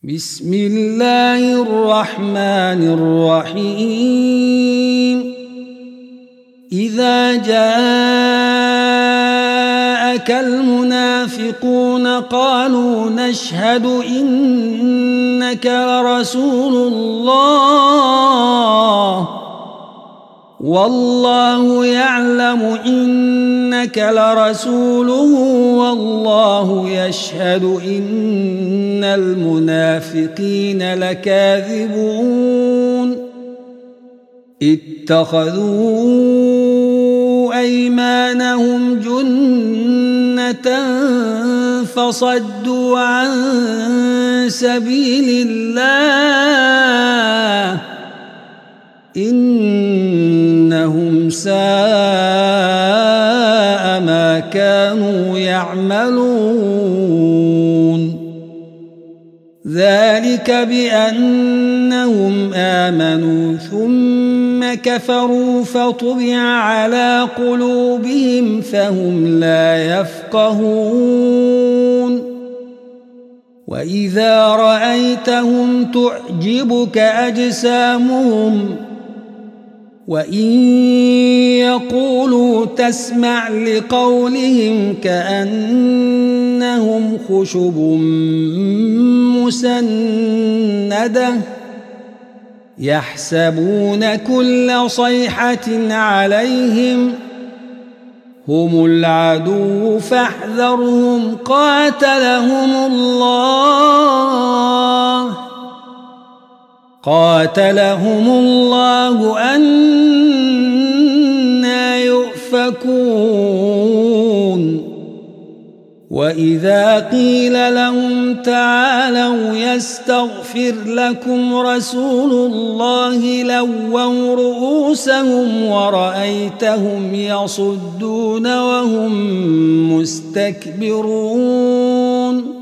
بسم الله الرحمن الرحيم. إذا جاءك المنافقون قالوا نشهد إنك لرسول الله والله يعلم إنك لرسوله والله يشهد إن المنافقين لكاذبون. اتخذوا أيمانهم جنة فصدوا عن سبيل الله إنهم ساء ما كانوا يعملون. ذلك بأنهم آمنوا ثم كفروا فطبع على قلوبهم فهم لا يفقهون. وإذا رأيتهم تعجبك أجسامهم وإن يقولوا تسمع لقولهم كأنهم خشب مسندة يحسبون كل صيحة عليهم هم العدو فاحذرهم قاتلهم الله أنى يؤفكون. وإذا قيل لهم تعالوا يستغفر لكم رسول الله لووا رؤوسهم ورأيتهم يصدون وهم مستكبرون.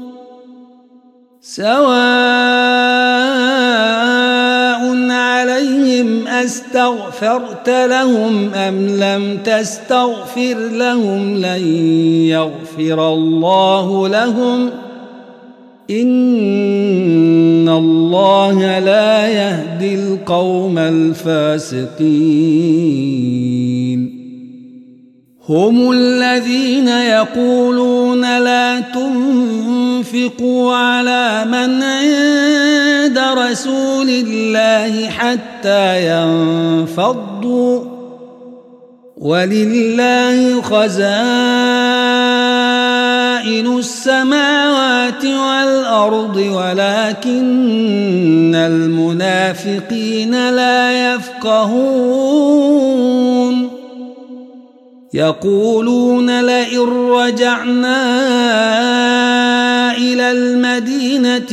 سواء عليهم أستغفرت لهم أم لم تستغفر لهم لن يغفر الله لهم إن الله لا يهدي القوم الفاسقين. هم الذين يقولون لا تنفقوا على من عند رسول الله حتى ينفضوا ولله خزائن السماوات والأرض ولكن المنافقين لا يفقهون. يقولون لئن رجعنا إلى المدينة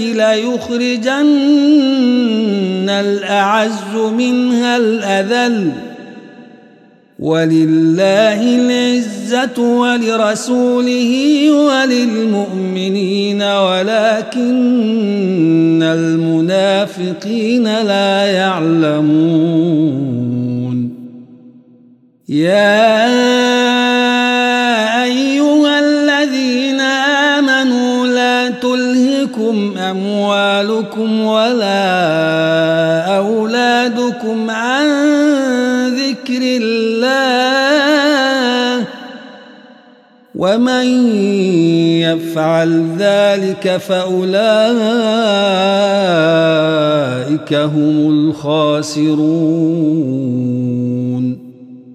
ليخرجن الأعز منها الأذل ولله العزة ولرسوله وللمؤمنين ولكن المنافقين لا يعلمون. يا أيها الذين آمنوا لا تلهكم أموالكم ولا أولادكم عن ذكر الله ومن يفعل ذلك فأولئك هم الخاسرون.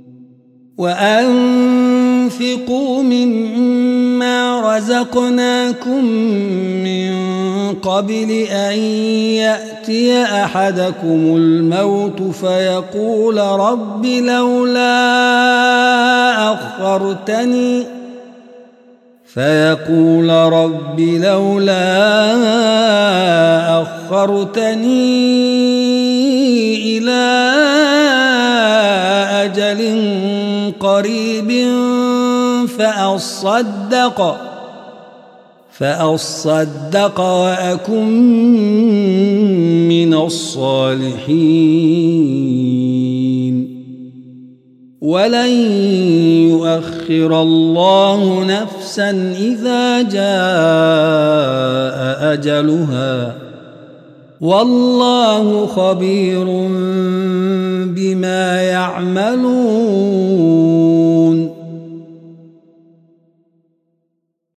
وأنفقوا مما رزقناكم من قبل أن يأتي أحدكم الموت فيقول رب لولا أخرتني إلى أجل قريب فأصدق وأكن من الصالحين ولن يؤخر الله نفسا إذا جاء أجلها والله خبير بما يعملون